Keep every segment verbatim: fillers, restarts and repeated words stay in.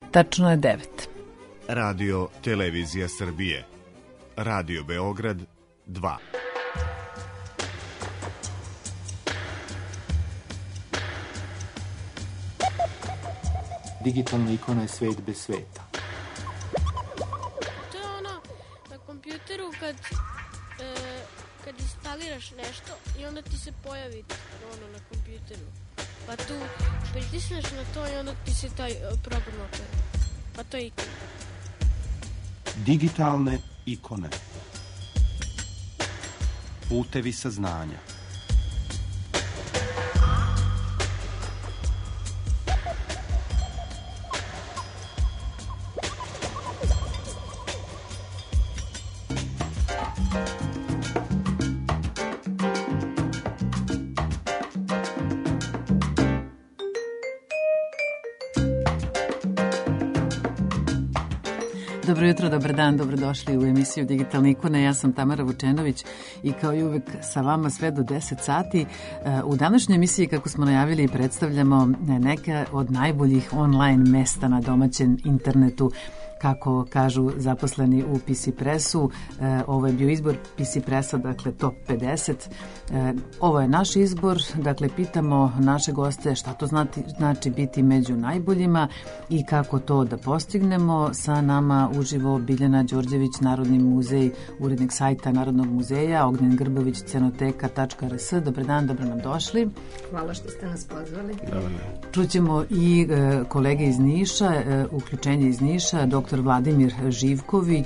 Tačno je devet. Radio Televizija Srbije. Radio Beograd dva. Digitalna ikona je svet bez sveta. To je ono na kompjuteru kad, e, kad instaliraš nešto i onda ti se pojavi ono na kompjuteru. Pa tu pritisneš na to i onda ti se taj program otvori. Pa to je ikona. Digitalne ikone. Putevi saznanja. Dobro jutro, dobar dan, dobrodošli u emisiju Digitalne ikone. Ja sam Tamara Vučenović i kao i uvek sa vama sve do deset sati. U današnjoj emisiji, kako smo najavili, predstavljamo neke od najboljih online mesta na domaćem internetu. Kako kažu zaposleni u P C Pressu, e, ovo je bio izbor P C Pressa, dakle top pedeset. E, ovo je naš izbor, dakle pitamo naše goste šta to znači, znači biti među najboljima i kako to da postignemo. Sa nama uživo Biljana Đorđević, Narodni muzej, urednik sajta Narodnog muzeja, Ognjen Grbović, cenoteka tačka r s. Dobar dan, dobro nam došli. Hvala što ste nas pozvali. Čućemo i e, kolege iz Niša, e, uključenje iz Niša, dok Vladimir Živković,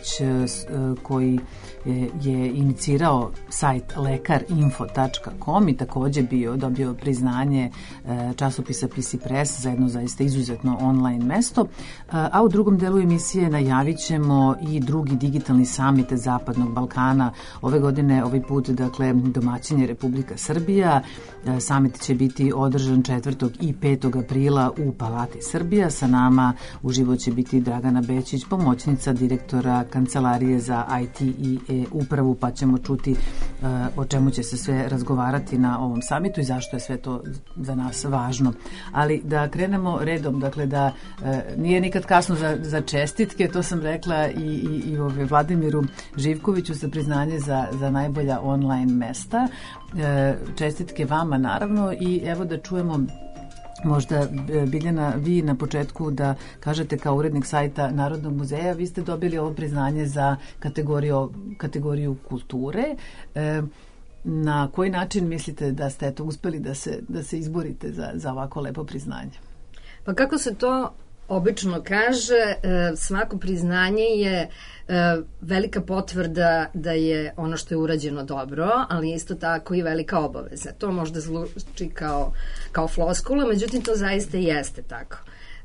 koji je inicirao sajt lekar info tačka com i takođe bio dobio priznanje časopisa P C Press za jedno zaista izuzetno online mesto. A u drugom delu emisije najavit ćemo i drugi digitalni samit Zapadnog Balkana. Ove godine, ovaj put, dakle, domaćin je Republika Srbija. Samit će biti održan četvrtog i petog aprila u Palati Srbija. Sa nama uživo će biti Dragana Bećić, pomoćnica direktora Kancelarije za I T i e-upravu, pa ćemo čuti uh, o čemu će se sve razgovarati na ovom samitu i zašto je sve to za nas važno. Ali da krenemo redom, dakle da uh, nije nikad kasno za, za čestitke, to sam rekla i, i, i ove Vladimiru Živkoviću za priznanje za, za najbolja online mesta. Uh, čestitke vama naravno i evo da čujemo možda, Biljana, vi na početku da kažete kao urednik sajta Narodnog muzeja, vi ste dobili ovo priznanje za kategoriju, kategoriju kulture. E, na koji način mislite da ste eto uspeli da se, da se izborite za, za ovako lepo priznanje? Pa kako se to obično kaže, svako priznanje je velika potvrda da je ono što je urađeno dobro, ali isto tako i velika obaveza. To možda zvuči kao, kao floskula, međutim to zaista jeste tako.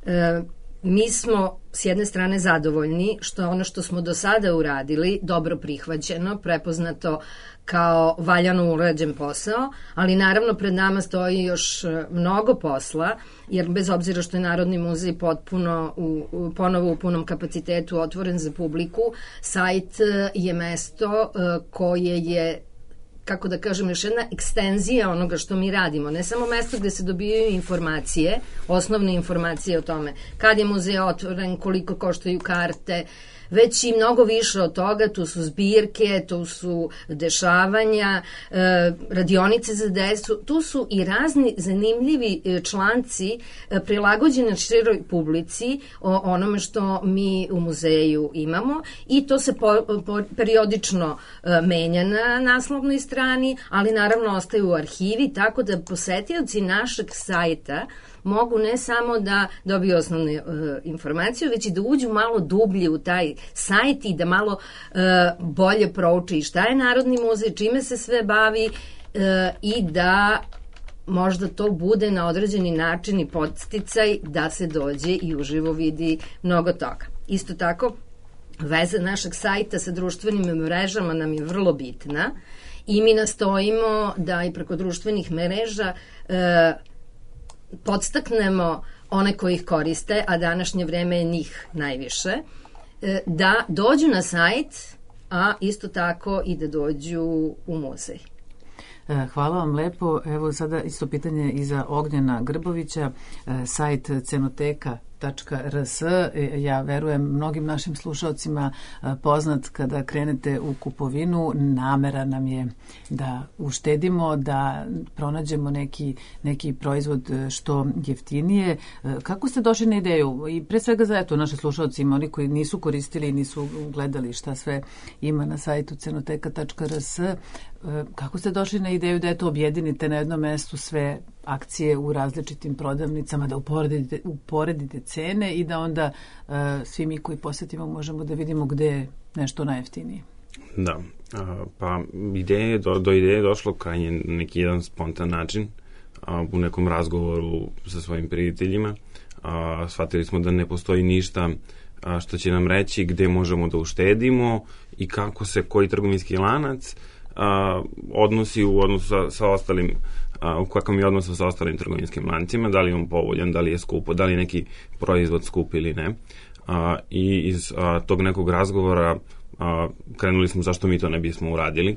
Mi smo s jedne strane zadovoljni što ono što smo do sada uradili dobro prihvaćeno, prepoznato kao valjano urađen posao, ali naravno pred nama stoji još mnogo posla, jer bez obzira što je Narodni muzej potpuno u, u, ponovo u punom kapacitetu otvoren za publiku, sajt je mesto koje je, kako da kažem, još jedna ekstenzija onoga što mi radimo. Ne samo mesto gde se dobijaju informacije, osnovne informacije o tome kad je muzej otvoren, koliko koštaju karte, već i mnogo više od toga. Tu su zbirke, tu su dešavanja, e, radionice za decu, tu su i razni zanimljivi članci e, prilagođeni široj publici o onome što mi u muzeju imamo i to se po, po, periodično e, menja na naslovnoj strani, ali naravno ostaje u arhivi, tako da posetioci našeg sajta mogu ne samo da dobiju osnovne uh, informacije, već i da uđu malo dublje u taj sajt i da malo uh, bolje prouče i šta je Narodni muzej, čime se sve bavi uh, i da možda to bude na određeni način i podsticaj da se dođe i uživo vidi mnogo toga. Isto tako, veza našeg sajta sa društvenim mrežama nam je vrlo bitna i mi nastojimo da i preko društvenih mreža uh, podstaknemo one koji ih koriste, a današnje vreme je njih najviše, da dođu na sajt, a isto tako i da dođu u muzej. Hvala vam lepo. Evo sada isto pitanje i za Ognjena Grbovića. Sajt cenoteka tačka r s. Ja verujem mnogim našim slušalcima poznat kada krenete u kupovinu. Namera nam je da uštedimo, da pronađemo neki, neki proizvod što jeftinije. Kako ste došli na ideju? I pre svega za eto, naše slušalci, ima oni koji nisu koristili i nisu gledali šta sve ima na sajtu cenoteka tačka r s. Kako ste došli na ideju da eto objedinite na jednom mestu sve akcije u različitim prodavnicama, da uporedite, uporedite cene i da onda uh, svi mi koji posjetimo možemo da vidimo gde je nešto najjeftinije? Da, a, pa ideje, do, do ideje je došlo krajnje neki jedan spontan način, a, u nekom razgovoru sa svojim prijateljima. A, shvatili smo da ne postoji ništa a, što će nam reći gde možemo da uštedimo i kako se koji trgovinski lanac a, odnosi u odnosu sa, sa ostalim, a, u kakvom je odnosu sa ostalim trgovinskim lancima, da li je on povoljan, da li je skupo, da li je neki proizvod skup ili ne. A, I iz a, tog nekog razgovora a, krenuli smo zašto mi to ne bismo uradili.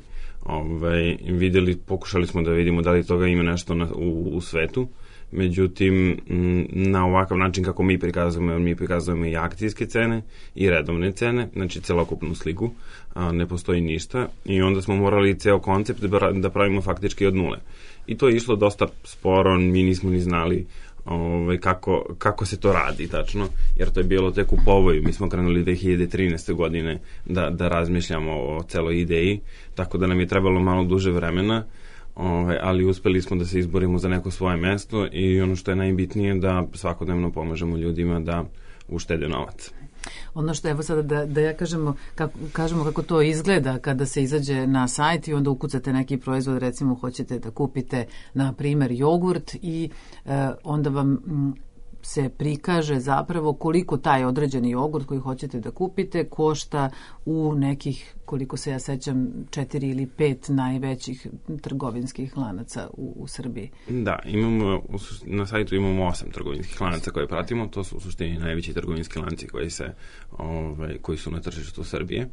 Ove, videli, pokušali smo da vidimo da li toga ima nešto na, u, u svetu. Međutim, na ovakav način kako mi prikazujemo, mi prikazujemo i akcijske cene i redovne cene, znači celokupnu sliku, a, ne postoji ništa i onda smo morali ceo koncept da pravimo faktički od nule. I to je išlo dosta sporo, mi nismo ni znali ove, kako, kako se to radi tačno, jer to je bilo tek u povoju. Mi smo krenuli dve hiljade trinaeste. godine da, da razmišljamo o celoj ideji, tako da nam je trebalo malo duže vremena. Ove, ali uspeli smo da se izborimo za neko svoje mesto i ono što je najbitnije da svakodnevno pomažemo ljudima da uštede novac. Ono što evo sada da, da ja kažemo kako, kažemo kako to izgleda kada se izađe na sajt i onda ukucate neki proizvod, recimo hoćete da kupite na primer jogurt i e, onda vam m, se prikaže zapravo koliko taj određeni jogurt koji hoćete da kupite košta u nekih, koliko se ja sećam, četiri ili pet najvećih trgovinskih lanaca u, u Srbiji. Da, imamo, na sajtu imamo osam trgovinskih lanaca koje pratimo, to su u suštini najveći trgovinski lanci koji, se, ove, koji su na tržištu Srbije.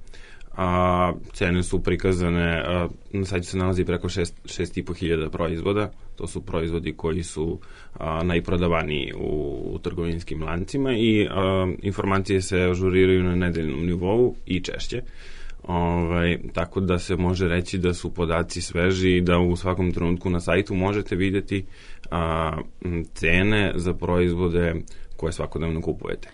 A, cene su prikazane, a, na sajtu se nalazi preko šest i po hiljada proizvoda, to su proizvodi koji su a, najprodavaniji u, u trgovinskim lancima i a, informacije se ažuriraju na nedeljnom nivou i češće. Ovaj, tako da se može reći da su podaci sveži i da u svakom trenutku na sajtu možete vidjeti a, cene za proizvode koje svakodnevno kupujete.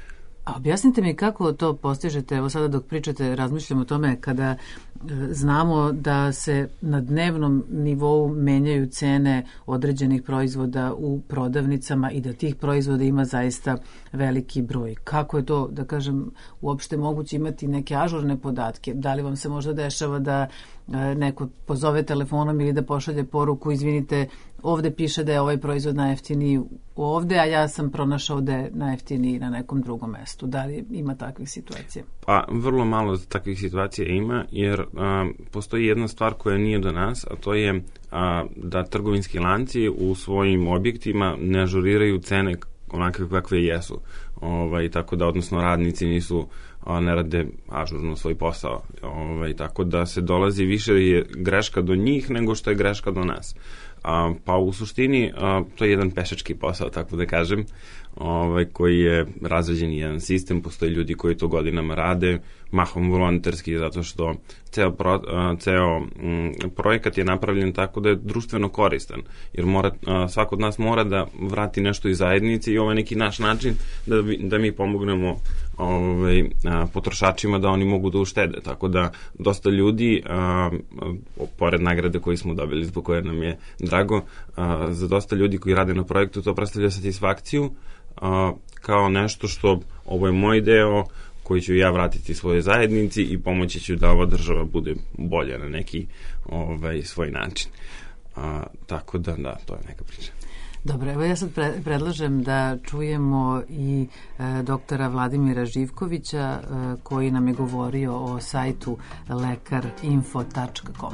A objasnite mi kako to postižete, evo sada dok pričate razmišljam o tome kada e, znamo da se na dnevnom nivou menjaju cene određenih proizvoda u prodavnicama i da tih proizvoda ima zaista veliki broj. Kako je to, da kažem, uopšte moguće imati neke ažurne podatke? Da li vam se možda dešava da e, neko pozove telefonom ili da pošalje poruku, izvinite, ovde piše da je ovaj proizvod najjeftiniji ovde, a ja sam pronašao da je najjeftiniji na nekom drugom mestu. Da li ima takvih situacija? Pa, vrlo malo takvih situacija ima, jer a, postoji jedna stvar koja nije do nas, a to je a, da trgovinski lanci u svojim objektima ne ažuriraju cene onakve kakve jesu. Ovaj, tako da, odnosno, radnici nisu, a, ne rade ažurno svoj posao. Ovaj, tako da se dolazi više je greška do njih nego što je greška do nas. A, pa u suštini a, to je jedan pešački posao, tako da kažem, ovaj, koji je razređen jedan sistem, postoji ljudi koji to godinama rade, mahom volonterski, zato što ceo, pro, a, ceo m, projekat je napravljen tako da je društveno koristan, jer mora, a, svako od nas mora da vrati nešto iz zajednice i ovo je neki naš način da, da mi pomognemo ovaj, a, potrošačima da oni mogu da uštede, tako da dosta ljudi, a, a, pored nagrade koji smo dobili zbog koje nam je drago, a, za dosta ljudi koji rade na projektu to predstavlja satisfakciju, a, kao nešto što ovo je moj deo koji ću ja vratiti svojoj zajednici i pomoći ću da ova država bude bolja na neki ovaj, svoj način. A, tako da, da, to je neka priča. Dobro, evo ja sad pre, predlažem da čujemo i e, doktora Vladimira Živkovića e, koji nam je govorio o sajtu lekar info tačka com.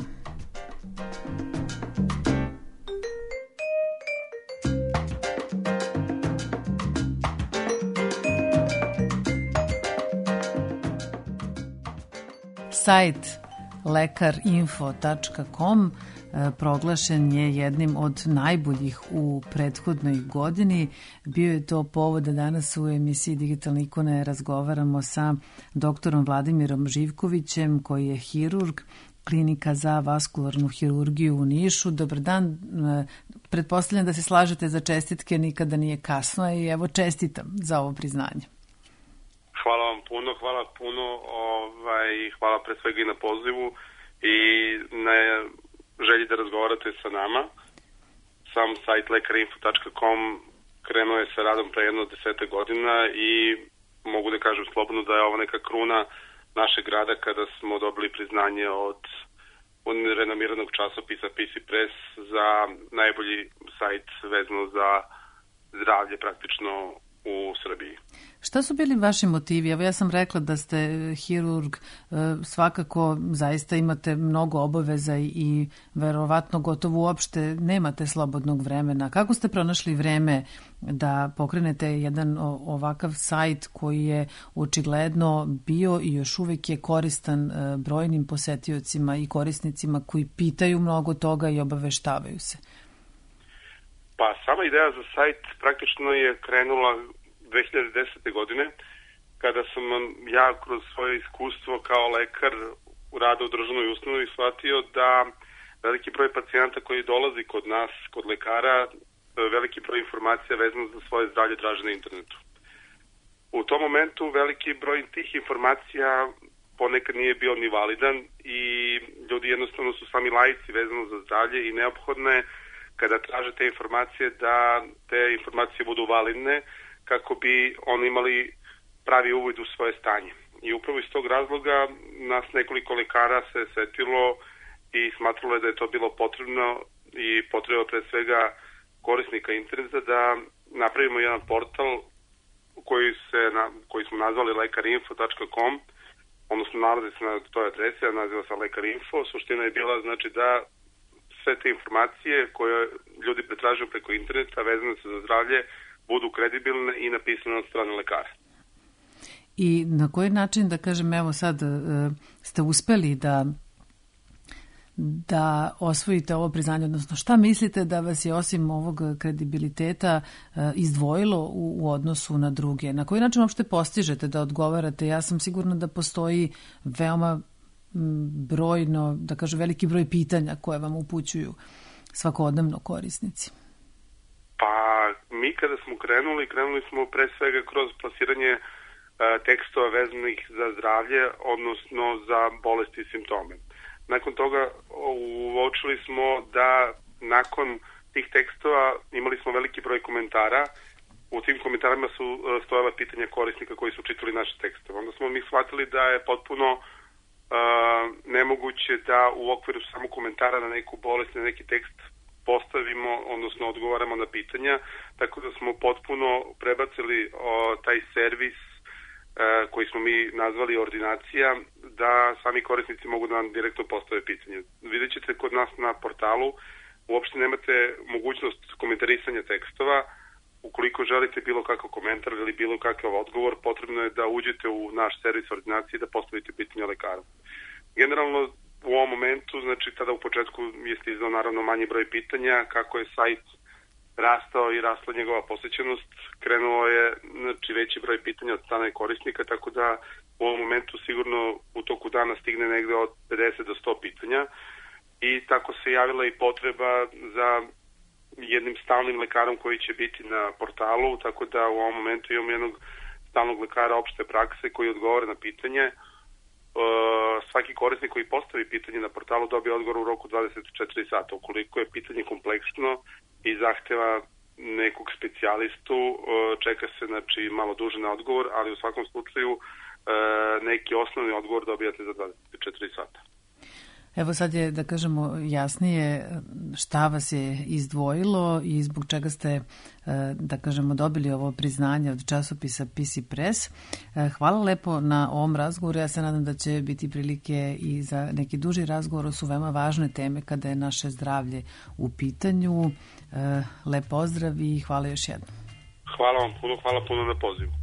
Sajt lekar info tačka com proglašen je jednim od najboljih u prethodnoj godini. Bio je to povod da danas u emisiji Digitalne ikone razgovaramo sa doktorom Vladimirom Živkovićem, koji je hirurg, Klinika za vaskularnu hirurgiju u Nišu. Dobar dan, pretpostavljam da se slažete za čestitke, nikada nije kasno i evo čestitam za ovo priznanje. Hvala vam puno, hvala puno, ovaj, hvala pre svega i na pozivu i na želji da razgovarate sa nama. Sam sajt lekarinfo tačka com krenuo je sa radom pre jedno desete godina i mogu da kažem slobodno da je ovo neka kruna našeg grada kada smo dobili priznanje od renomiranog časopisa P C Press za najbolji sajt vezano za zdravlje praktično u Srbiji. Šta su bili vaši motivi? Evo ja sam rekla da ste hirurg, svakako zaista imate mnogo obaveza i verovatno gotovo uopšte nemate slobodnog vremena. Kako ste pronašli vreme da pokrenete jedan ovakav sajt koji je očigledno bio i još uvek je koristan brojnim posetiocima i korisnicima koji pitaju mnogo toga i obaveštavaju se? Pa sama ideja za sajt praktično je krenula dve hiljade desete. godine, kada sam ja kroz svoje iskustvo kao lekar u radu u državnoj ustanovi shvatio da veliki broj pacijenta koji dolazi kod nas, kod lekara, veliki broj informacija vezano za svoje zdravlje traže na internetu. U tom momentu veliki broj tih informacija ponekad nije bio ni validan i ljudi jednostavno su sami laici vezano za zdravlje i neophodne kada traže te informacije da te informacije budu validne kako bi oni imali pravi uvid u svoje stanje. I upravo iz tog razloga nas nekoliko lekara se setilo i smatralo je da je to bilo potrebno i potreba pre svega korisnika interneta da napravimo jedan portal koji, se, koji smo nazvali lekarinfo tačka com, odnosno nalazi se na toj adresi, a naziva se Lekarinfo. Suština je bila znači da sve te informacije koje ljudi pretražuju preko interneta vezane se za zdravlje budu kredibilne i napisane od strane lekara. I na koji način, da kažem, evo sad ste uspeli da da osvojite ovo priznanje, odnosno šta mislite da vas je osim ovog kredibiliteta izdvojilo u, u odnosu na druge? Na koji način uopšte postižete da odgovarate? Ja sam sigurna da postoji veoma brojno, da kažem, veliki broj pitanja koje vam upućuju svakodnevno korisnici. Pa mi kada smo krenuli, krenuli smo pre svega kroz plasiranje uh, tekstova vezanih za zdravlje, odnosno za bolesti i simptome. Nakon toga uočili smo da nakon tih tekstova imali smo veliki broj komentara. U tim komentarima su uh, stojala pitanja korisnika koji su čitali naše tekstove. Onda smo mi shvatili da je potpuno uh, nemoguće da u okviru samo komentara na neku bolest, na neki tekst postavimo, odnosno odgovaramo na pitanja, tako da smo potpuno prebacili o, taj servis e, koji smo mi nazvali ordinacija, da sami korisnici mogu da nam direktno postave pitanje. Vidjet ćete kod nas na portalu, uopšte nemate mogućnost komentarisanja tekstova. Ukoliko želite bilo kakav komentar ili bilo kakav odgovor, potrebno je da uđete u naš servis ordinacije i da postavite pitanje lekaru. Generalno, u ovom momentu, znači tada u početku je stizao naravno manji broj pitanja, kako je sajt rastao i rasla njegova posjećenost, krenuo je znači, veći broj pitanja od strane korisnika, tako da u ovom momentu sigurno u toku dana stigne negde od pedeset do sto pitanja i tako se javila i potreba za jednim stalnim lekarom koji će biti na portalu, tako da u ovom momentu imamo jednog stalnog lekara opšte prakse koji odgovara na pitanje. Svaki korisnik koji postavi pitanje na portalu dobije odgovor u roku dvadeset četiri sata. Ukoliko je pitanje kompleksno i zahteva nekog specijalistu, čeka se znači malo duže na odgovor, ali u svakom slučaju neki osnovni odgovor dobijate za dvadeset četiri sata. Evo sad je, da kažemo, jasnije šta vas je izdvojilo i zbog čega ste, da kažemo, dobili ovo priznanje od časopisa P C Press. Hvala lepo na ovom razgovoru. Ja se nadam da će biti prilike i za neki duži razgovor. O su veoma važne teme kada je naše zdravlje u pitanju. Lep pozdrav i hvala još jednom. Hvala vam puno, hvala puno na pozivu.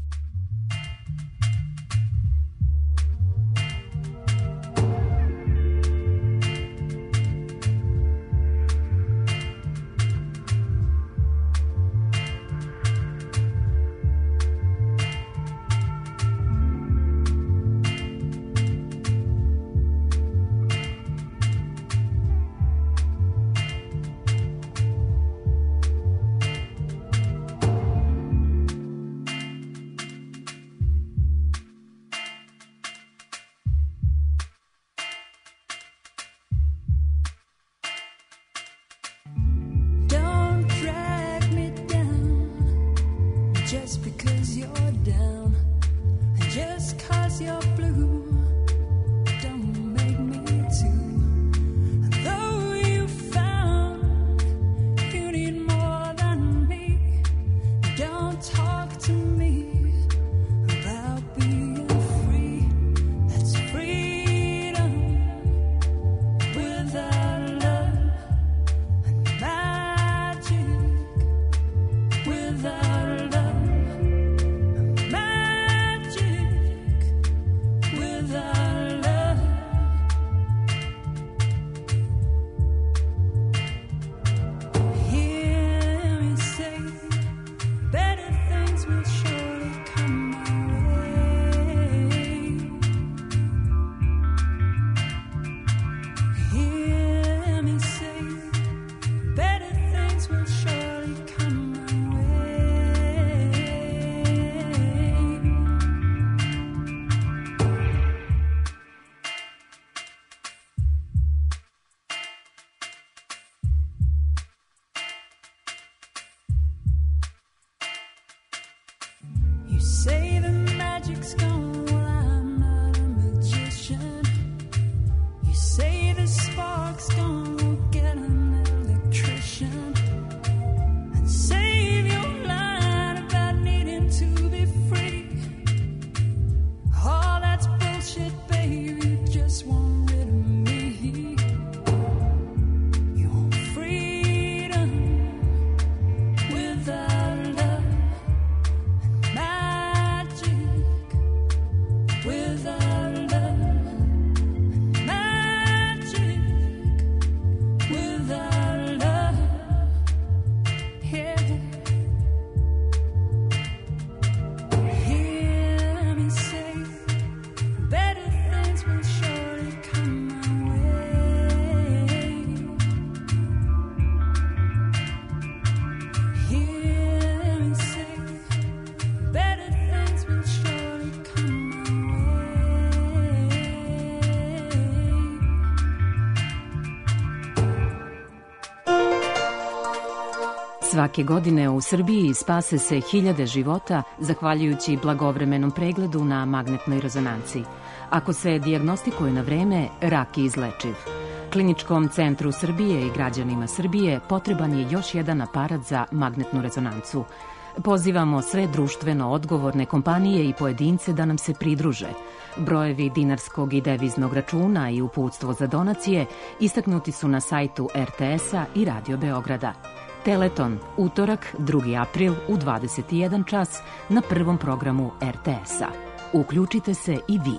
Svake godine u Srbiji spase se hiljade života zahvaljujući blagovremenom pregledu na magnetnoj rezonanci. Ako se dijagnostikuje na vreme, rak je izlečiv. Kliničkom centru Srbije i građanima Srbije potreban je još jedan aparat za magnetnu rezonancu. Pozivamo sve društveno odgovorne kompanije i pojedince da nam se pridruže. Brojevi dinarskog i deviznog računa i uputstvo za donacije istaknuti su na sajtu er te es-a i Radio Beograda. Teleton, utorak, drugi april u dvadeset i jedan čas na prvom programu er te es-a. Uključite se i vi.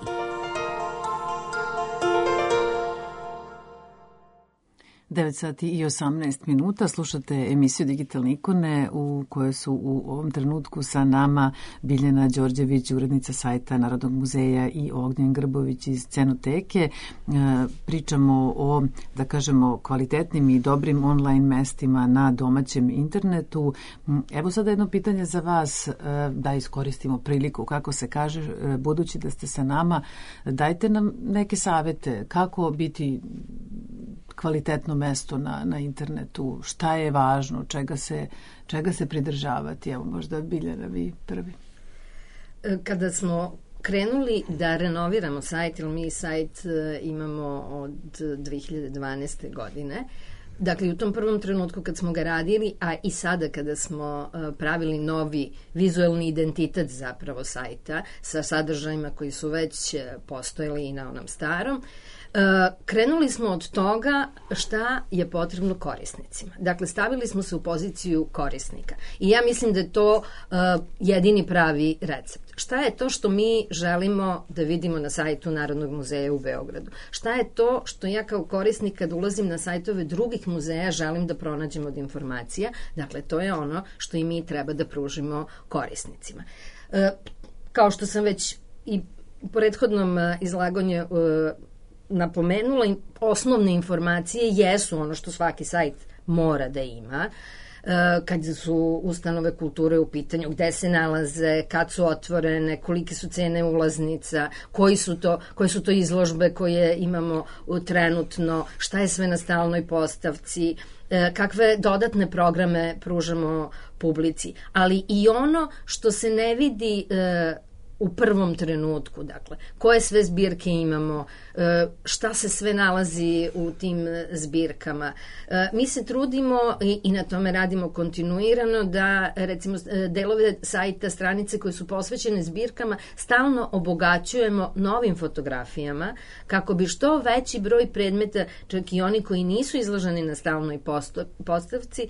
devet sati i osamnaest minuta, slušate emisiju Digitalne ikone u kojoj su u ovom trenutku sa nama Biljana Đorđević, urednica sajta Narodnog muzeja, i Ognjen Grbović iz Scenoteke. Pričamo o, da kažemo, kvalitetnim i dobrim online mestima na domaćem internetu. Evo sada jedno pitanje za vas, da iskoristimo priliku, kako se kaže, budući da ste sa nama, dajte nam neke savete kako biti kvalitetno mesto na, na internetu, šta je važno, čega se, čega se pridržavati. Evo, možda Biljana, vi prvi. Kada smo krenuli da renoviramo sajt, jer mi sajt imamo od dve hiljade dvanaeste. godine, dakle, u tom prvom trenutku kad smo ga radili, a i sada kada smo pravili novi vizuelni identitet zapravo sajta sa sadržajima koji su već postojali i na onom starom, krenuli smo od toga šta je potrebno korisnicima. Dakle, stavili smo se u poziciju korisnika. I ja mislim da je to uh, jedini pravi recept. Šta je to što mi želimo da vidimo na sajtu Narodnog muzeja u Beogradu? Šta je to što ja kao korisnik kad ulazim na sajtove drugih muzeja želim da pronađem od informacija? Dakle, to je ono što i mi treba da pružimo korisnicima. Uh, kao što sam već i u prethodnom uh, izlaganju uh, napomenula, osnovne informacije jesu ono što svaki sajt mora da ima, kad su ustanove kulture u pitanju, gde se nalaze, kad su otvorene, kolike su cene ulaznica, koji su to, koje su to izložbe koje imamo trenutno, šta je sve na stalnoj postavci, kakve dodatne programe pružamo publici, ali i ono što se ne vidi u prvom trenutku, dakle, koje sve zbirke imamo, šta se sve nalazi u tim zbirkama. Mi se trudimo i, i na tome radimo kontinuirano da, recimo, delove sajta, stranice koje su posvećene zbirkama stalno obogaćujemo novim fotografijama kako bi što veći broj predmeta, čak i oni koji nisu izloženi na stalnoj postavci,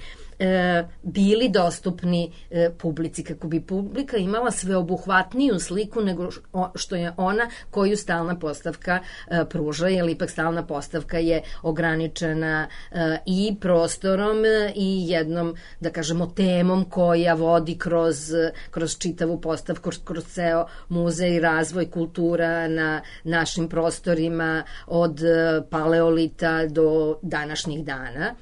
bili dostupni publici, kako bi publika imala sveobuhvatniju sliku nego što je ona koju stalna postavka pruža, jer ipak stalna postavka je ograničena i prostorom i jednom, da kažemo, temom koja vodi kroz, kroz čitavu postavku, kroz, kroz ceo muzej, razvoj kultura na našim prostorima od paleolita do današnjih dana.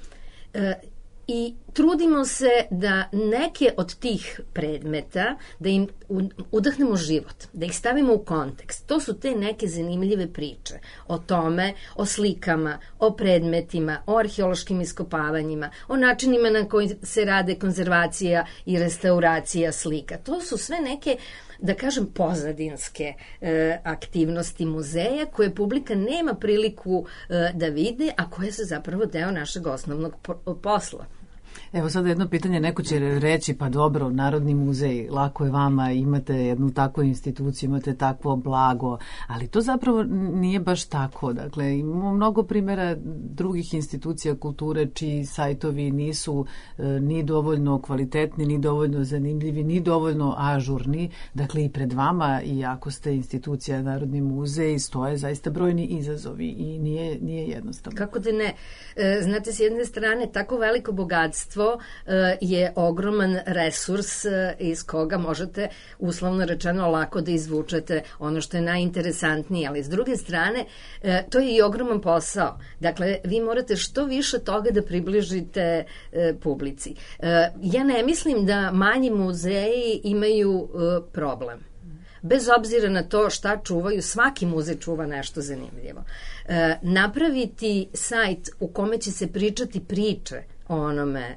I trudimo se da neke od tih predmeta, da im udahnemo život, da ih stavimo u kontekst. To su te neke zanimljive priče o tome, o slikama, o predmetima, o arheološkim iskopavanjima, o načinima na koji se rade konzervacija i restauracija slika. To su sve neke, da kažem, pozadinske e, aktivnosti muzeja koje publika nema priliku e, da vide, a koje su zapravo deo našeg osnovnog po- posla. Evo sada jedno pitanje, neko će reći, pa dobro, Narodni muzej, lako je vama, imate jednu takvu instituciju, imate takvo blago, ali to zapravo nije baš tako. Dakle, imamo mnogo primjera drugih institucija kulture čiji sajtovi nisu e, ni dovoljno kvalitetni, ni dovoljno zanimljivi, ni dovoljno ažurni. Dakle, i pred vama, i ako ste institucija Narodni muzej, stoje zaista brojni izazovi i nije, nije jednostavno. Kako da ne? E, znate, s jedne strane, tako veliko bogatstvo je ogroman resurs iz koga možete, uslovno rečeno, lako da izvučete ono što je najinteresantnije, ali s druge strane to je i ogroman posao. Dakle, vi morate što više toga da približite publici. Ja ne mislim da manji muzeji imaju problem. Bez obzira na to šta čuvaju, svaki muzej čuva nešto zanimljivo. Napraviti sajt u kome će se pričati priče o onome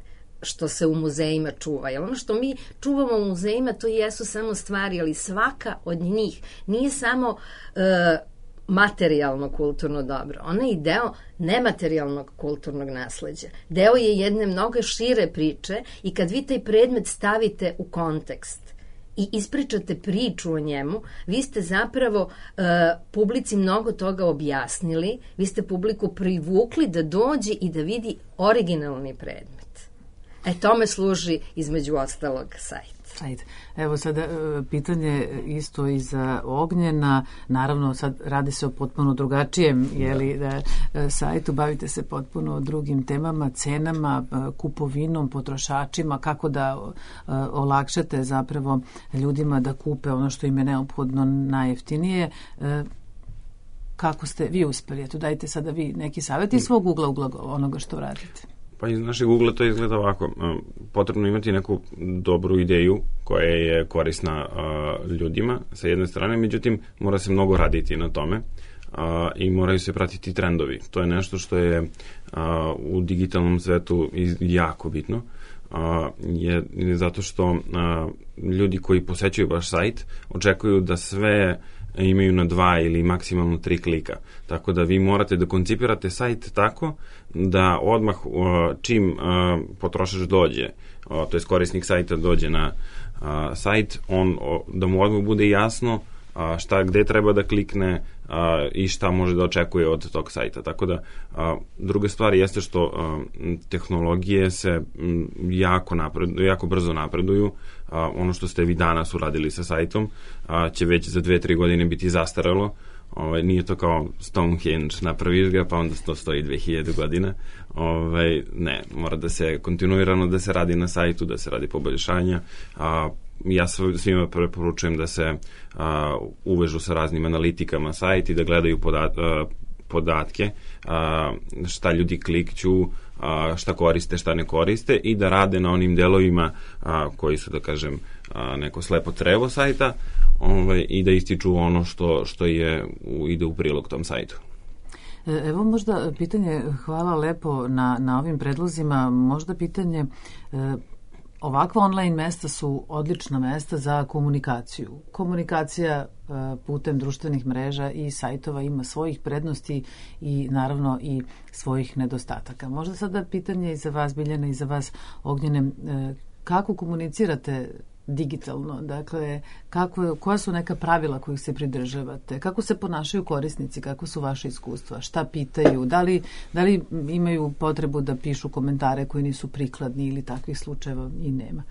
što se u muzejima čuva. Jer ono što mi čuvamo u muzejima, to jesu samo stvari, ali svaka od njih nije samo e, materijalno kulturno dobro. Ona je i deo nematerijalnog kulturnog nasleđa. Deo je jedne mnogo šire priče i kad vi taj predmet stavite u kontekst i ispričate priču o njemu, vi ste zapravo e, publici mnogo toga objasnili, vi ste publiku privukli da dođe i da vidi originalni predmet. E, tome služi između ostalog sajt. Sajt. Evo sada pitanje isto i za Ognjena, naravno sad radi se o potpuno drugačijem jeli, da, sajtu, bavite se potpuno drugim temama, cenama, kupovinom, potrošačima, kako da olakšate zapravo ljudima da kupe ono što im je neophodno najjeftinije. Kako ste vi uspeli? Eto, dajte sada vi neki savjet iz svog ugla, ugla onoga što radite. Pa iz našeg ugla to izgleda ovako. Potrebno imati neku dobru ideju koja je korisna uh, ljudima sa jedne strane, međutim mora se mnogo raditi na tome uh, i moraju se pratiti trendovi. To je nešto što je uh, u digitalnom svetu jako bitno. Uh, je, je zato što uh, ljudi koji posećuju vaš sajt očekuju da sve imaju na dva ili maksimalno tri klika. Tako da vi morate da koncipirate sajt tako da odmah čim potrošač dođe, to je korisnik sajta dođe na sajt, on, da mu odmah bude jasno šta, gde treba da klikne i šta može da očekuje od tog sajta. Tako da, druga stvar jeste što tehnologije se jako, napreduju, jako brzo napreduju. Ono što ste vi danas uradili sa sajtom će već za dve, tri godine biti zastaralo. Ovaj, nije to kao Stonehenge, napraviš ga, pa onda to stoji dve hiljade godina. Ovaj, ne, mora da se kontinuirano da se radi na sajtu, da se radi poboljšanja. A, ja svima preporučujem da se a, uvežu sa raznim analitikama sajt i da gledaju podat, a, podatke, a, šta ljudi klikću, a, šta koriste, šta ne koriste i da rade na onim delovima a, koji su, da kažem, a, neko slepo crevo sajta, ovaj, i da ističu ono što, što je u, ide u prilog tom sajtu. Evo možda pitanje, hvala lepo na, na ovim predlozima, možda pitanje, e, ovakva online mesta su odlična mesta za komunikaciju. Komunikacija e, putem društvenih mreža i sajtova ima svojih prednosti i naravno i svojih nedostataka. Možda sada pitanje i za vas, Biljana, i za vas, Ognjene, e, kako komunicirate digitalno, dakle, kako, koja su neka pravila kojih se pridržavate, kako se ponašaju korisnici, kako su vaše iskustva, šta pitaju, da li, da li imaju potrebu da pišu komentare koji nisu prikladni ili takvih slučajeva i nema?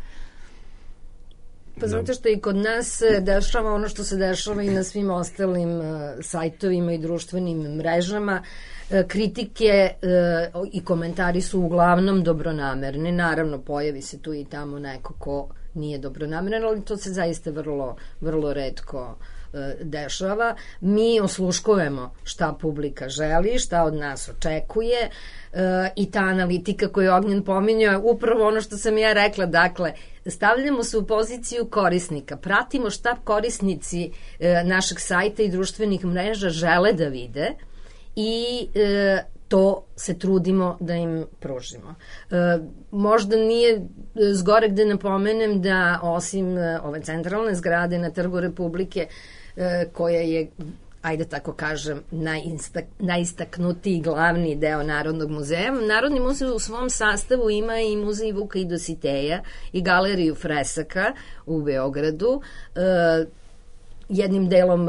Pa znate što i kod nas se dešava ono što se dešava i na svim ostalim uh, sajtovima i društvenim mrežama. Uh, kritike uh, i komentari su uglavnom dobronamerni. Naravno, pojavi se tu i tamo neko ko nije dobronameran, ali to se zaista vrlo, vrlo retko dešava. Mi osluškujemo šta publika želi, šta od nas očekuje i ta analitika koju je Ognjen pominjao, upravo ono što sam ja rekla, dakle, stavljamo se u poziciju korisnika, pratimo šta korisnici našeg sajta i društvenih mreža žele da vide i to se trudimo da im pružimo. E, možda nije zgorek da napomenem da osim ove centralne zgrade na Trgu Republike, e, koja je, ajde tako kažem, najistak, najistaknutiji glavni deo Narodnog muzeja, Narodni muzej u svom sastavu ima i muzej Vuka i Dositeja i galeriju fresaka u Beogradu. E, jednim delom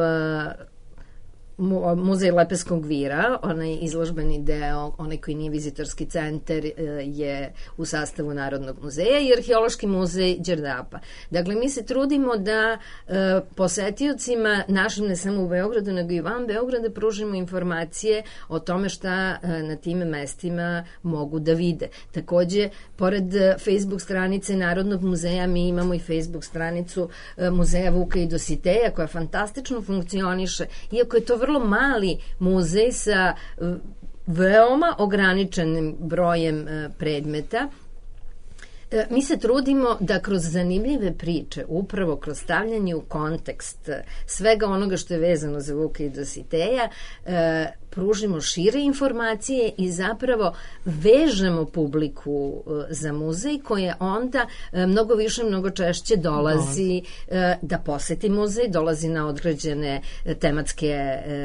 Muzej Lepeskog vira, onaj izložbeni deo, onaj koji nije vizitorski centar, je u sastavu Narodnog muzeja, i Arheološki muzej Đerdapa. Dakle, mi se trudimo da e, posetiocima našim, ne samo u Beogradu, nego i van Beograda, pružimo informacije o tome šta e, na tim mestima mogu da vide. Takođe, pored Facebook stranice Narodnog muzeja, mi imamo i Facebook stranicu e, Muzeja Vuka i Dositeja, koja fantastično funkcioniše, iako je to vrlo mali muzej sa veoma ograničenim brojem predmeta. Mi se trudimo da kroz zanimljive priče, upravo kroz stavljanje u kontekst svega onoga što je vezano za Vuka i Dositeja, pružimo šire informacije i zapravo vežemo publiku za muzej koja onda mnogo više, mnogo češće dolazi da poseti muzej, dolazi na određene tematske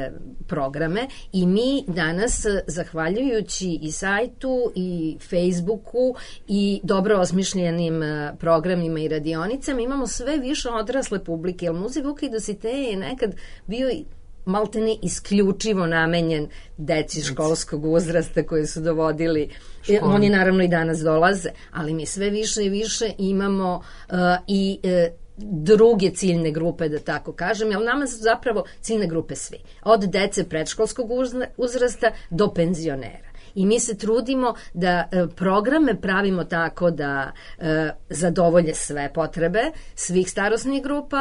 programe i mi danas, zahvaljujući i sajtu i Facebooku i dobro osmišljenim programima i radionicama, imamo sve više odrasle publike, jer muzej Vuka i Dositeja je nekad bio maltene isključivo namenjen deci školskog uzrasta koji su dovodili, Školi. Oni naravno i danas dolaze, ali mi sve više i više imamo uh, i uh, druge ciljne grupe, da tako kažem, jer nama su zapravo ciljne grupe svi, od dece predškolskog uzrasta do penzionera. I mi se trudimo da uh, programe pravimo tako da uh, zadovolje sve potrebe svih starosnih grupa,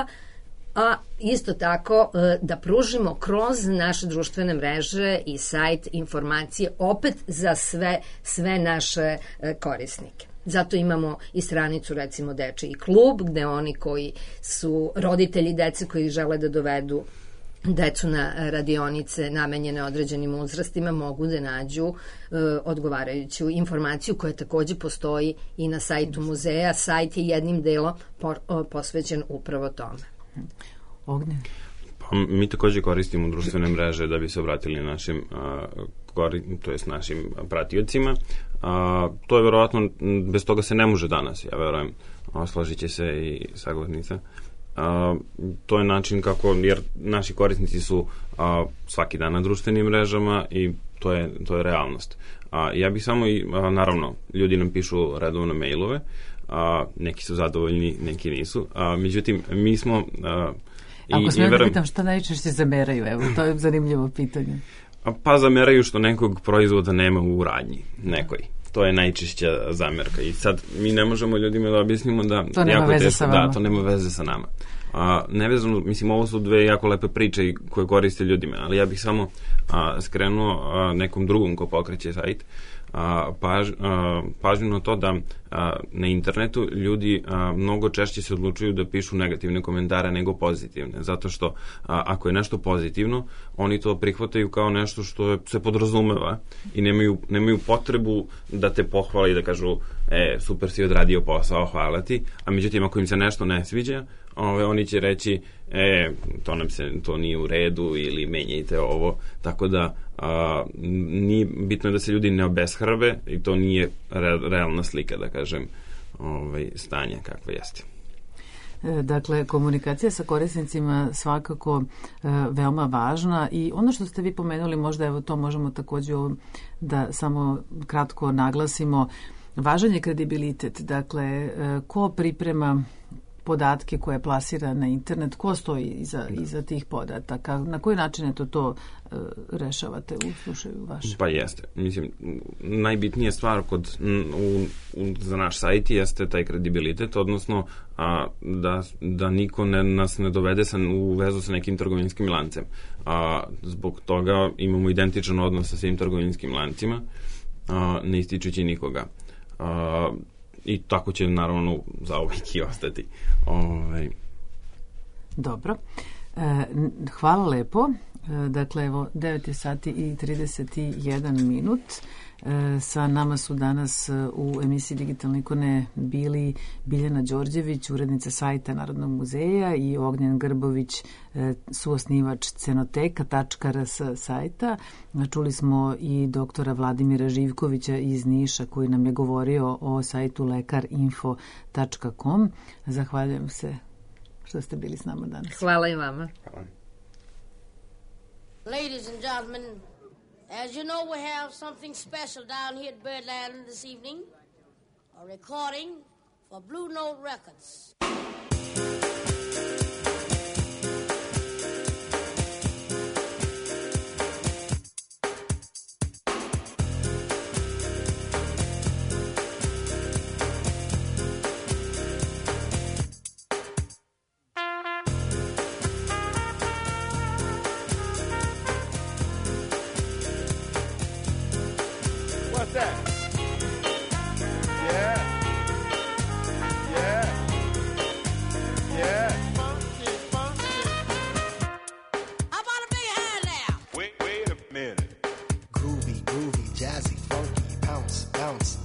a isto tako da pružimo kroz naše društvene mreže i sajt informacije opet za sve, sve naše korisnike. Zato imamo i stranicu, recimo, Dečiji klub, gde oni koji su roditelji dece koji žele da dovedu decu na radionice namenjene određenim uzrastima mogu da nađu e, odgovarajuću informaciju koja takođe postoji i na sajtu muzeja. Sajt je jednim delom po, o, posvećen upravo tome. Ognjen? Pa, mi takođe koristimo društvene mreže da bi se obratili našim, a, kori, to jest našim pratiocima. A, to je verovatno, bez toga se ne može danas, ja verujem, složit će se i saglasnica. A, to je način kako, jer naši korisnici su a, svaki dan na društvenim mrežama i to je, to je realnost. A, ja bih samo i, a, naravno, ljudi nam pišu redovno mailove, a, neki su zadovoljni, neki nisu. A, međutim, mi smo... A, Ako smijem da pitam, šta najčešće zameraju? Evo, to je zanimljivo pitanje. Pa zameraju što nekog proizvoda nema u radnji, nekoj. To je najčešća zamerka. I sad mi ne možemo ljudima da objasnimo da... To nema jako veze teško, sa vama. Da, to nema veze sa nama. A, nevezano, mislim, ovo su dve jako lepe priče koje koriste ljudima, ali ja bih samo a, skrenuo a, nekom drugom ko pokreće sajt, a, paž, a, pažnju na to da a, na internetu ljudi a, mnogo češće se odlučuju da pišu negativne komentare nego pozitivne, zato što a, ako je nešto pozitivno, oni to prihvataju kao nešto što se podrazumeva i nemaju, nemaju potrebu da te pohvale i da kažu e, super si odradio posao, hvala ti, a međutim ako im se nešto ne sviđa, Ove, oni će reći, e, to nam se, to nije u redu ili menjajte ovo, tako da a, nije bitno da se ljudi ne obeshrabe i to nije re, realna slika, da kažem, ovaj, stanja kakva jeste. Dakle, komunikacija sa korisnicima svakako e, veoma važna i ono što ste vi pomenuli, možda evo to možemo takođe da samo kratko naglasimo, važan je kredibilitet, dakle, e, ko priprema podatke koje plasira na internet, ko stoji iza, iza tih podataka, na koji način je to to uh, rešavate u slučaju vašem? Pa jeste. Mislim, najbitnija stvar kod, u, u, za naš sajt jeste taj kredibilitet, odnosno a, da, da niko ne, nas ne dovede sa, u vezu sa nekim trgovinskim lancem. A, zbog toga imamo identičan odnos sa svim trgovinskim lancima, a, ne ističući nikoga. A, I tako će naravno za uvijek i ostati. Ovaj. Dobro. E, hvala lepo. E, dakle, evo, devet je sati i trideset jedan minut. E, sa nama su danas u emisiji Digitalne ikone bili Biljana Đorđević, urednica sajta Narodnog muzeja, i Ognjen Grbović, e, suosnivač cenoteka tačka r s sajta. Čuli smo i doktora Vladimira Živkovića iz Niša koji nam je govorio o sajtu lekar info tačka com. Zahvaljujem se što ste bili s nama danas. Hvala i vama. Hvala. Ladies and gentlemen, as you know, we have something special down here at Birdland this evening. A recording for Blue Note Records.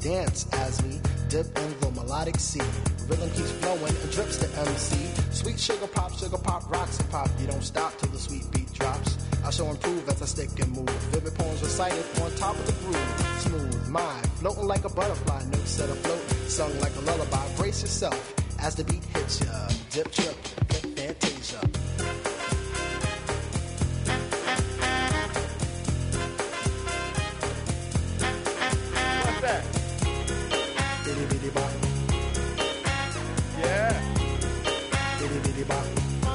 dance as we dip in the melodic sea. Rhythm keeps flowing and drips to M C. Sweet sugar pop, sugar pop, rocks and pop. You don't stop till the sweet beat drops. I shall improve as I stick and move. Vivid poems recited on top of the groove. Smooth mind, floating like a butterfly. Notes set afloat, sung like a lullaby. Brace yourself as the beat hits ya. Dip, trip, flip, fantasia. What's that? Bitty bitty bop. Yeah. Bitty bitty bop.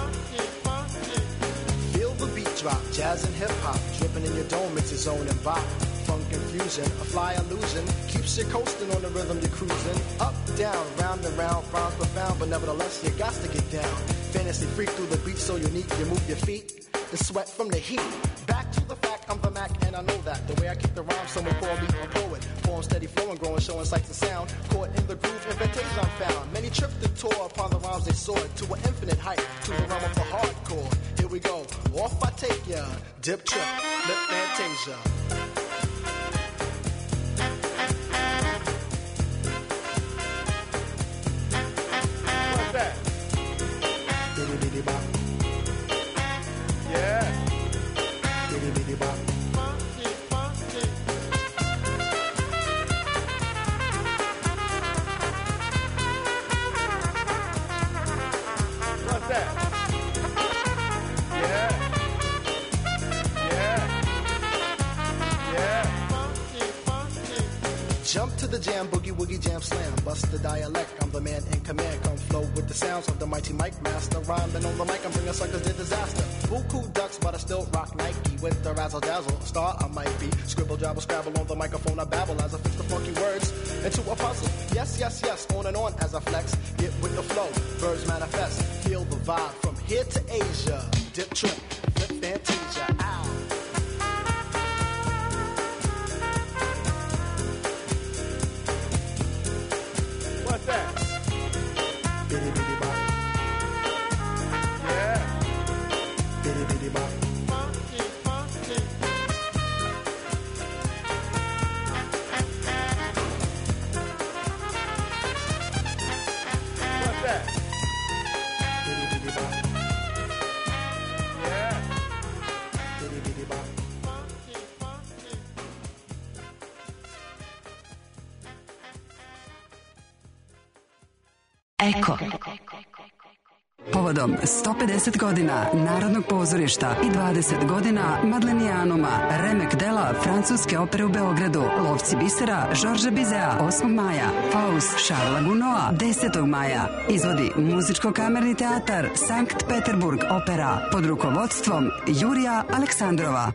Feel the beat drop, jazz and hip hop, dripping in your dome, it's your zone and bop. Funk confusion, a fly illusion, keeps you coasting on the rhythm you're cruising. Up, down, round and round, rhymes profound, but nevertheless you got to get down. Fantasy freak through the beat so unique, you move your feet, the sweat from the heat. Back to the fact, I'm the Mac and I know that. The way I kick the rhyme, someone call me a poet. Form steady flowing, growing, showing sights and sound. Caught in the groove, invitation I'm found. Many tripped and tore upon the rhymes they soared to an infinite height, to the realm of the hardcore. Here we go, off I take ya, dip trip, lip fantasia. What's that? Bitty bitty bop. Yeah. Bitty bitty bop. What's that? Yeah. Yeah. Yeah. Jump to the jam, boogie woogie jam slam. Bust the dialect, I'm the man in command. Come flow with the sounds of the mighty mic master. Rhyming on the mic, I'm bringing suckers to disaster. Buku ducks, but I still rock Nike with the razzle dazzle. Star I might be. Scribble, jabble, scrabble on the microphone. I babble as I fix the funky words into a puzzle. Yes, yes, yes, on and on as I flex. Get with the flow, birds manifest. Feel the vibe from here to Asia. Dip trip, flip fantasia. Ow. What's that? Bitty bitty bop. Yeah. Bitty bitty bop. What's that? Bitty bitty bop. Yeah. Bitty bitty bop. Eko. Povodom sto pedeset godina Narodnog pozorišta i dvadeset godina Madlenijanuma, remek dela francuske opere u Beogradu, Lovci bisera Žorža Bizea osmog maja, Faust Šarla Gunoa desetog maja, izvodi Muzičko-kamerni teatar Sankt Peterburg opera pod rukovodstvom Jurija Aleksandrova.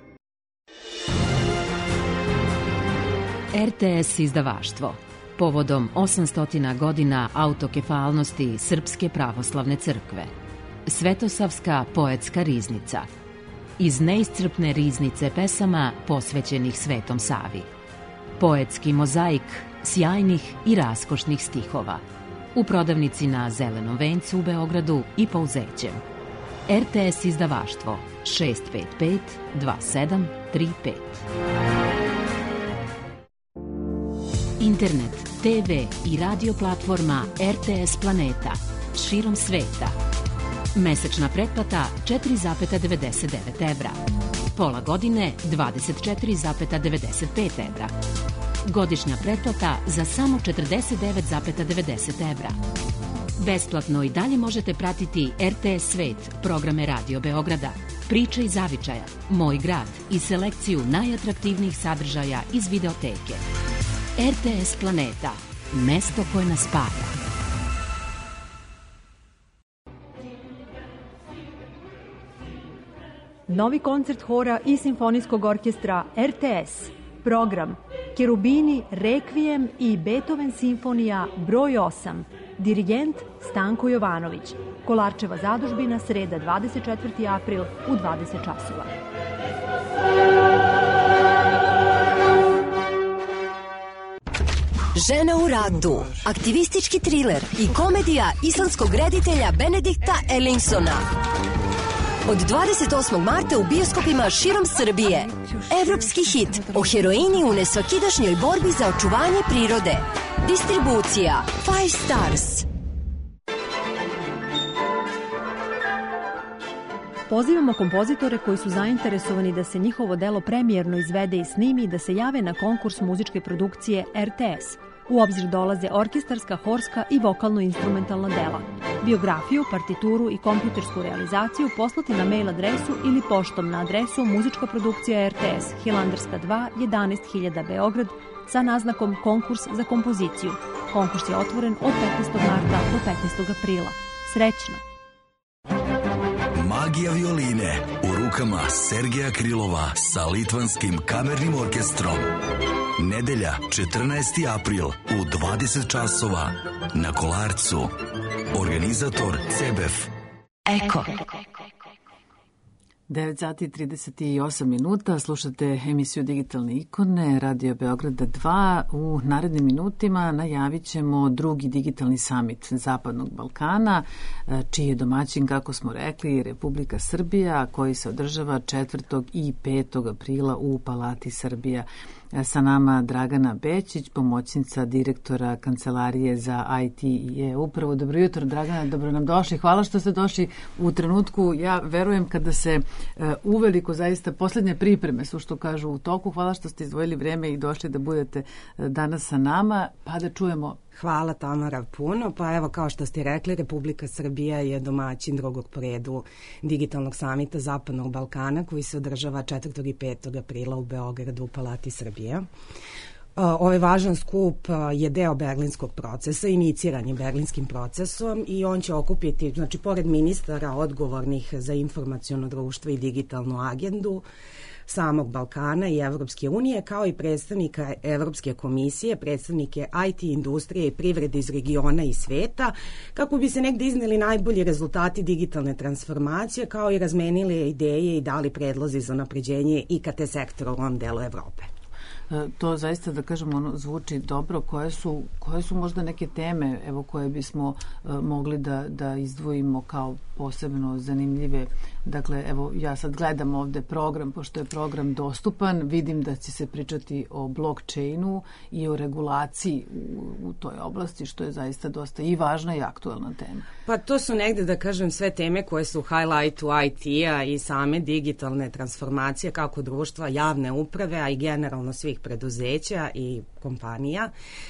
R T S izdavaštvo. Povodom osamsto godina autokefalnosti Srpske pravoslavne crkve. Svetosavska poetska riznica. Iz neiscrpne riznice pesama posvećenih Svetom Savi. Poetski mozaik sjajnih i raskošnih stihova. U prodavnici na Zelenom vencu u Beogradu i Pouzećem. R T S izdavaštvo šest pet pet dva sedam tri pet. Internet, te ve i radio platforma R T S Planeta širom sveta. Mesečna pretplata četiri zarez devedeset devet evra. Pola godine dvadeset četiri zarez devedeset pet evra. Godišnja pretplata za samo četrdeset devet zarez devedeset evra. Besplatno i dalje možete pratiti R T S Svet, programe Radio Beograda, Priče iz Zavičaja, Moj grad i selekciju najatraktivnijih sadržaja iz videoteke. R T S Planeta, mesto koje nas spaja. Novi koncert hora i simfonijskog orkestra R T S. Program Kerubini, Rekvijem i Beethoven simfonija broj osam. Dirigent Stanko Jovanović. Kolarčeva zadužbina, sreda dvadeset četvrti april u dvadeset časova. Žena u radu, aktivistički triler i komedija islandskog reditelja Benedikta Erlingsona. od dvadeset osmog marta u bioskopima širom Srbije. Evropski hit o heroini u nesvakidašnjoj borbi za očuvanje prirode. Distribucija Five Stars. Pozivamo kompozitore koji su zainteresovani da se njihovo delo premijerno izvede i snimi da se jave na konkurs muzičke produkcije R T S. U obzir dolaze orkestarska, horska i vokalno-instrumentalna dela. Biografiju, partituru i kompjutersku realizaciju poslati na mail adresu ili poštom na adresu muzička produkcija R T S, Hilandarska dva, jedanaest hiljada Beograd, sa naznakom konkurs za kompoziciju. Konkurs je otvoren od petnaestog marta do petnaestog aprila. Srećno! Magija violine u rukama Sergeja Krilova sa Litvanskim kamernim orkestrom. Nedelja, četrnaesti april u dvadeset časova na Kolarcu. Organizator C B F. Eko. devet sati i trideset osam minuta, slušate emisiju Digitalne ikone, Radio Beograda dva. U narednim minutima najavit ćemo drugi digitalni samit Zapadnog Balkana, čiji je domaćin, kako smo rekli, Republika Srbija, koji se održava četvrtog i petog aprila u Palati Srbija. Sa nama Dragana Bećić, pomoćnica direktora Kancelarije za I T i e-upravu. Dobro jutro, Dragana, dobro nam došli. Hvala što ste došli u trenutku, ja verujem, kada se uh, uveliko zaista poslednje pripreme su, što kažu, u toku. Hvala što ste izdvojili vreme i došli da budete uh, danas sa nama, pa da čujemo. Hvala, Tamara, puno. Pa evo, kao što ste rekli, Republika Srbija je domaćin drugog po redu digitalnog samita Zapadnog Balkana, koji se održava četvrtog i petog aprila u Beogradu u Palati Srbije. Ovaj važan skup je deo berlinskog procesa, iniciran je berlinskim procesom i on će okupiti, znači, pored ministara odgovornih za informaciono društvo i digitalnu agendu samog Balkana i Evropske unije, kao i predstavnika Evropske komisije, predstavnike I T industrije i privrede iz regiona i sveta, kako bi se negde izneli najbolji rezultati digitalne transformacije, kao i razmenili ideje i dali predlozi za napređenje I K T sektora u ovom delu Evrope. To zaista, da kažemo, ono, zvuči dobro. Koje su, koje su možda neke teme, evo, koje bismo uh, mogli da, da izdvojimo kao posebno zanimljive? Dakle, evo, ja sad gledam ovde program, pošto je program dostupan, vidim da će se pričati o blockchainu i o regulaciji u, u toj oblasti, što je zaista dosta i važna i aktuelna tema. Pa to su negde, da kažem, sve teme koje su u highlightu I T-a i same digitalne transformacije kako društva, javne uprave, a i generalno svih preduzeća i kompanija.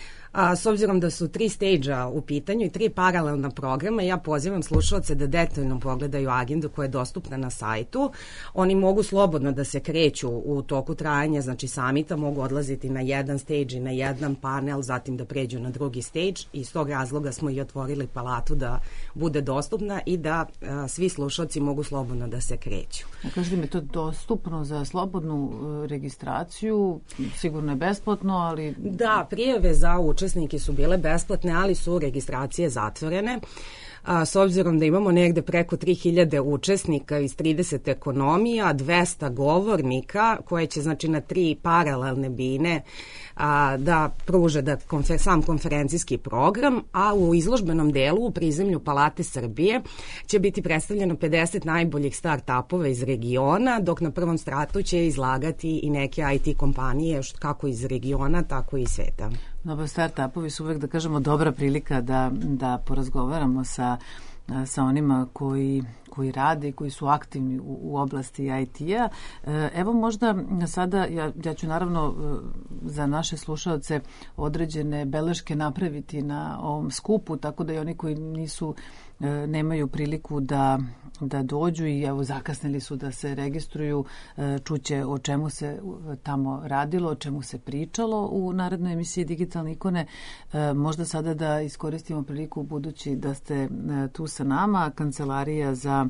A, s obzirom da su tri stage-a u pitanju i tri paralelna programa, ja pozivam slušalce da detaljno pogledaju agendu koja je dostupna na sajtu. Oni mogu slobodno da se kreću u toku trajanja, znači samita, mogu odlaziti na jedan stage i na jedan panel, zatim da pređu na drugi stage. Iz tog razloga smo i otvorili palatu da bude dostupna i da a, svi slušalci mogu slobodno da se kreću. A kažete mi, to je dostupno za slobodnu uh, registraciju, sigurno je besplatno, ali... Da, prijave za učenje učesnike su bile besplatne, ali su registracije zatvorene. A, s obzirom da imamo negde preko tri hiljade učesnika iz trideset ekonomija, dvesta govornika koje će, znači, na tri paralelne bine a, da pruže da konfer, sam konferencijski program, a u izložbenom delu u prizemlju Palate Srbije će biti predstavljeno pedeset najboljih start-upova iz regiona, dok na prvom stratu će izlagati i neke I T kompanije kako iz regiona, tako i sveta. Dobro, start-upovi su uvek, da kažemo, dobra prilika da, da porazgovaramo sa, sa onima koji, koji rade i koji su aktivni u, u oblasti I T-a. Evo, možda sada, ja, ja ću naravno za naše slušalce određene beleške napraviti na ovom skupu, tako da i oni koji nisu, nemaju priliku da da dođu i evo zakasnili su da se registruju, čuće o čemu se tamo radilo, o čemu se pričalo u narednoj emisiji Digitalne ikone. Možda sada da iskoristimo priliku, budući da ste tu sa nama. Kancelarija za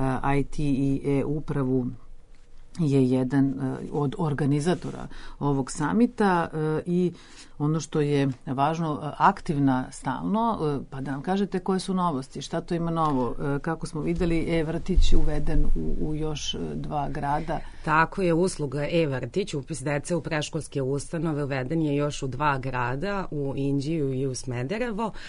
I T i e-upravu je jedan od organizatora ovog samita i ono što je važno, aktivna stalno, pa da nam kažete koje su novosti, šta to ima novo, kako smo videli, e-vrtić uveden u, u još dva grada. Tako je, usluga e-vrtić, upis dece u preškolske ustanove uveden je još u dva grada, u Inđiju i u Smederevo,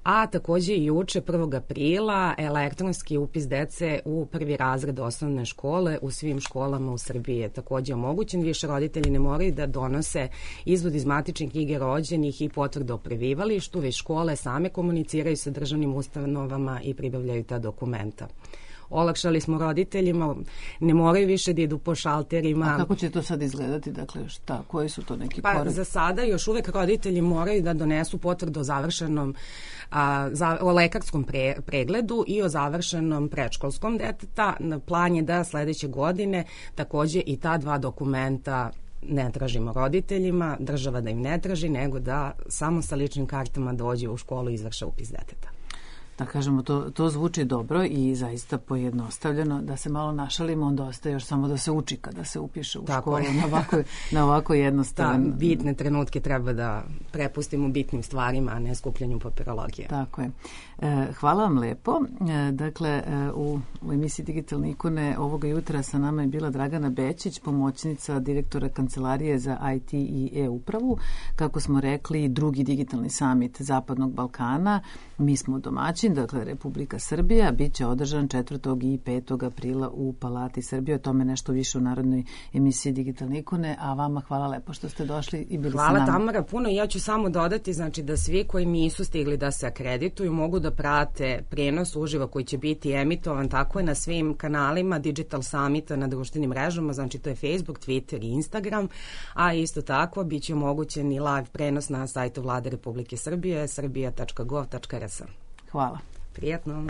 A takođe i juče, prvog aprila, elektronski upis dece u prvi razred osnovne škole u svim školama u Srbiji je takođe omogućen. Više roditelji ne moraju da donose izvod iz matične knjige rođenih i potvrdu o prebivalištu, već škole same komuniciraju sa državnim ustanovama i pribavljaju ta dokumenta. Olakšali smo roditeljima, ne moraju više da idu po šalterima. A kako će to sad izgledati? Dakle, šta, koji su to neki pa, korak? Za sada još uvek roditelji moraju da donesu potvrdu o završenom a, za, o lekarskom pre, pregledu i o završenom predškolskom deteta. Plan je da sledeće godine takođe i ta dva dokumenta ne tražimo roditeljima, država da im ne traži, nego da samo sa ličnim kartama dođe u školu i izvrše upis deteta. Da kažemo, to, to zvuči dobro i zaista pojednostavljeno. Da se malo našalimo, onda ostaje još samo da se uči kada se upiše u Tako školu je. na ovako, na ovako jednostavan... Da, bitne trenutke treba da prepustimo bitnim stvarima, a ne skupljanju papirologije. Tako je. E, hvala vam lepo. E, dakle, e, u, u emisiji Digitalne ikone ovoga jutra sa nama je bila Dragana Bećić, pomoćnica direktora Kancelarije za I T i e-upravu. Kako smo rekli, drugi digitalni samit Zapadnog Balkana. Mi smo domaćin, dakle Republika Srbija, bit će održan četvrtog i petog aprila u Palati Srbije. O tome nešto više u narodnoj emisiji Digitalne ikone, a vama hvala lepo što ste došli i bili hvala sa nama. Hvala Tamara puno. Ja ću samo dodati, znači, da svi koji nisu stigli da se akredituju mogu da prate prenos uživo koji će biti emitovan, tako je, na svim kanalima Digital Summita na društvenim mrežama, znači to je Facebook, Twitter i Instagram, a isto tako bit će omogućen i live prenos na sajtu Vlade Republike Srbije, srbija tačka gov tačka r s. Hvala. Prijetno.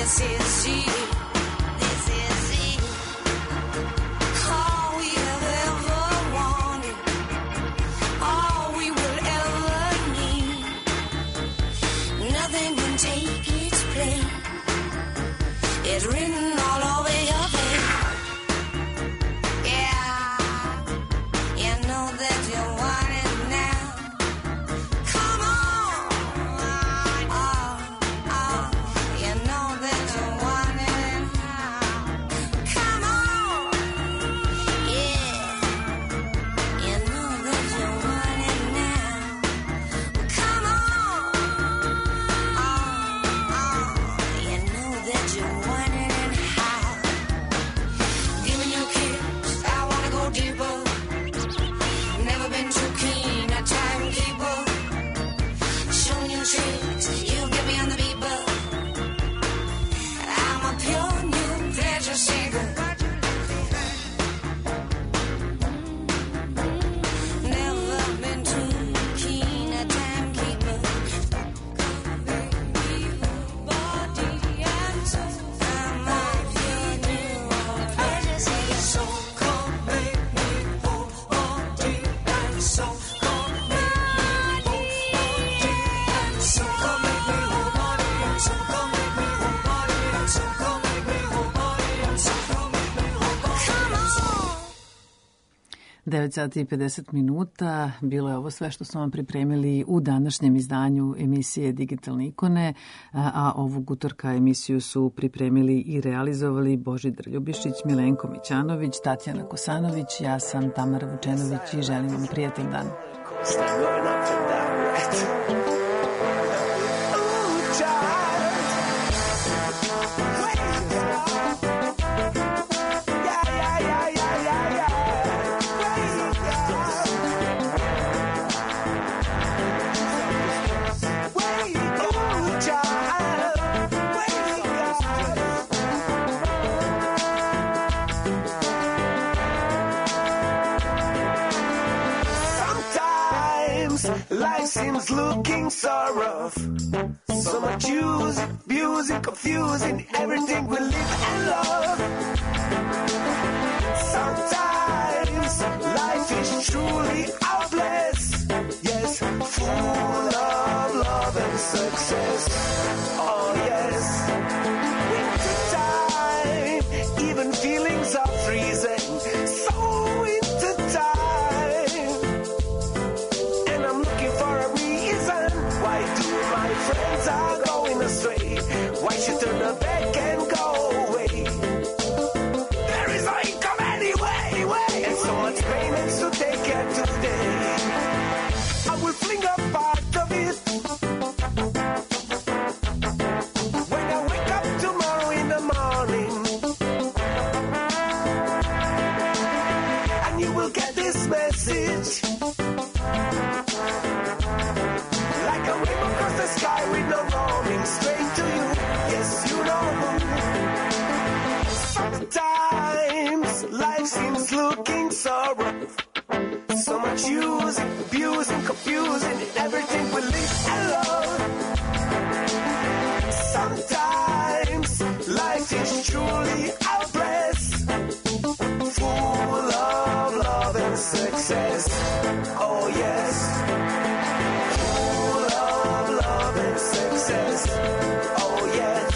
this is it. This is it. All we have ever wanted, all we will ever need. Nothing can take its place. It's written all over your face. Yeah, you know that you want it now. Come on. Oh, oh, you know that you want it now. Come on. Yeah, you know that you want it now. Come on. Oh, oh, you know that you want it and how. Give me your kiss, I wanna go deeper. Never been too keen, a timekeeper. Show me your tricks, you get me on the beat, but I'm a pure new pleasure seeker. Never been too keen, a timekeeper. Body and soul, I'm a pure new pleasure seeker. So come make me whole, body and soul. Come make me whole, body and soul. Come make me whole, body and soul. Come make me whole, body and soul. Come make me whole, body and soul. Come make me whole, body and soul. devet sati i pedeset minuta, bilo je ovo sve što smo vam pripremili u današnjem izdanju emisije Digitalne ikone, a, a ovog utorka emisiju su pripremili i realizovali Božidar Ljubišić, Milenko Mićanović, Tatjana Kosanović, ja sam Tamara Vučenović i želim vam prijatan dan. Sometimes life seems looking so rough. So much use, abusing, confusing everything we live and love. Sometimes life is truly our bliss. Yes, full of love and success. Oh yes. Winter time, even feelings are freezing. So winter time. And I'm looking for a reason. Why do my friends are going astray? Why should turn the back and go away? There is no income anyway, and so much payments to take care today. I will fling a part of it when I wake up tomorrow in the morning, and you will get this message like a rainbow across the sky with no warning, straight to you. Yes, you know. Sometimes life seems looking so rough. So much using, abusing, confusing everything we live and love. Sometimes life is truly our bliss, full of love and success. Oh yes, full of love and success. Oh yes.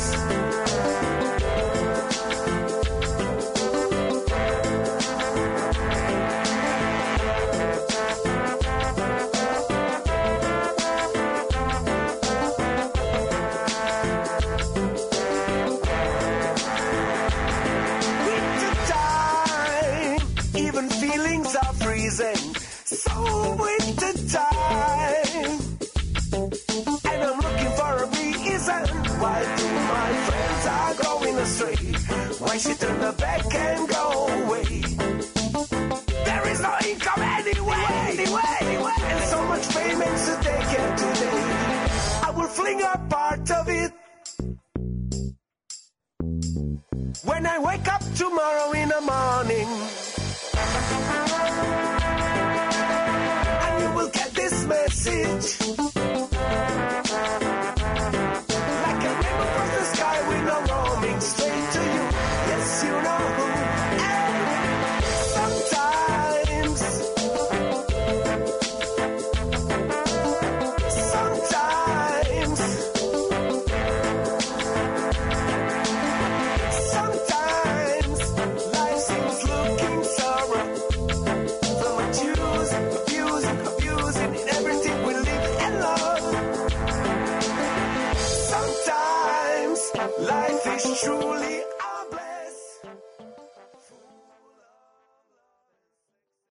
Winter time, even feelings are freezing. So winter time, and I'm looking for a reason. Why do my friends are going astray? Why should turn the back and go away? There is no income anyway, anyway, anyway, and so much payments to take care today. I will fling a part of it when I wake up tomorrow in the morning, and you will get this message